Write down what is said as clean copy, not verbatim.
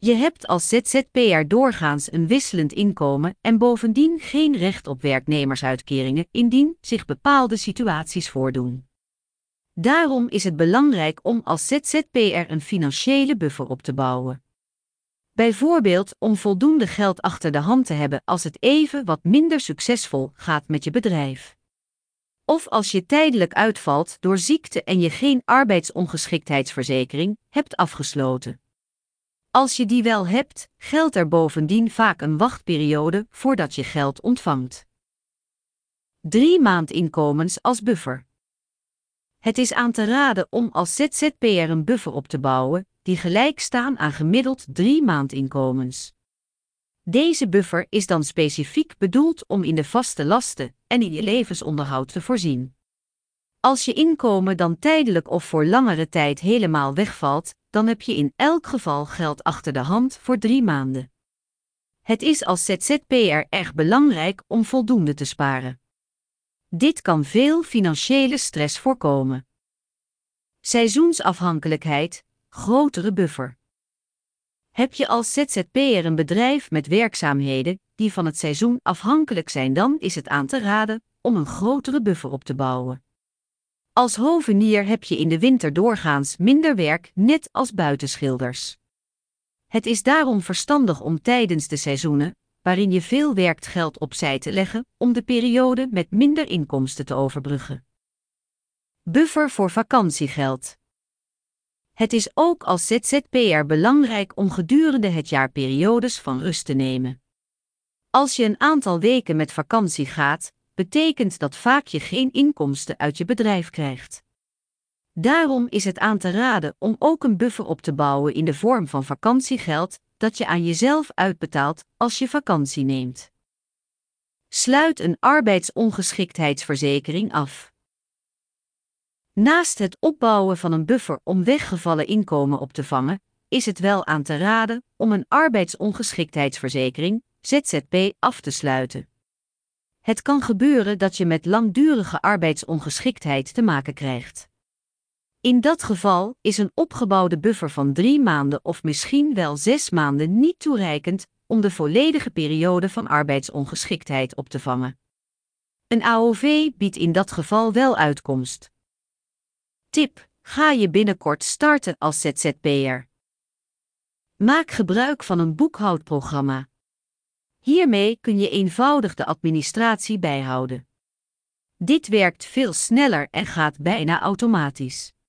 Je hebt als ZZP'er doorgaans een wisselend inkomen en bovendien geen recht op werknemersuitkeringen indien zich bepaalde situaties voordoen. Daarom is het belangrijk om als ZZP'er een financiële buffer op te bouwen. Bijvoorbeeld om voldoende geld achter de hand te hebben als het even wat minder succesvol gaat met je bedrijf. Of als je tijdelijk uitvalt door ziekte en je geen arbeidsongeschiktheidsverzekering hebt afgesloten. Als je die wel hebt, geldt er bovendien vaak een wachtperiode voordat je geld ontvangt. 3 maandinkomens als buffer. Het is aan te raden om als ZZP'er een buffer op te bouwen die gelijk staan aan gemiddeld 3 maandinkomens. Deze buffer is dan specifiek bedoeld om in de vaste lasten en in je levensonderhoud te voorzien. Als je inkomen dan tijdelijk of voor langere tijd helemaal wegvalt, dan heb je in elk geval geld achter de hand voor 3 maanden. Het is als ZZP'er erg belangrijk om voldoende te sparen. Dit kan veel financiële stress voorkomen. Seizoensafhankelijkheid, grotere buffer. Heb je als ZZP'er een bedrijf met werkzaamheden die van het seizoen afhankelijk zijn, dan is het aan te raden om een grotere buffer op te bouwen. Als hovenier heb je in de winter doorgaans minder werk, net als buitenschilders. Het is daarom verstandig om tijdens de seizoenen, waarin je veel werkt, geld opzij te leggen om de periode met minder inkomsten te overbruggen. Buffer voor vakantiegeld. Het is ook als ZZP'er belangrijk om gedurende het jaar periodes van rust te nemen. Als je een aantal weken met vakantie gaat, betekent dat vaak je geen inkomsten uit je bedrijf krijgt. Daarom is het aan te raden om ook een buffer op te bouwen in de vorm van vakantiegeld dat je aan jezelf uitbetaalt als je vakantie neemt. Sluit een arbeidsongeschiktheidsverzekering af. Naast het opbouwen van een buffer om weggevallen inkomen op te vangen, is het wel aan te raden om een arbeidsongeschiktheidsverzekering, ZZP, af te sluiten. Het kan gebeuren dat je met langdurige arbeidsongeschiktheid te maken krijgt. In dat geval is een opgebouwde buffer van 3 maanden of misschien wel 6 maanden niet toereikend om de volledige periode van arbeidsongeschiktheid op te vangen. Een AOV biedt in dat geval wel uitkomst. Tip: ga je binnenkort starten als ZZP'er? Maak gebruik van een boekhoudprogramma. Hiermee kun je eenvoudig de administratie bijhouden. Dit werkt veel sneller en gaat bijna automatisch.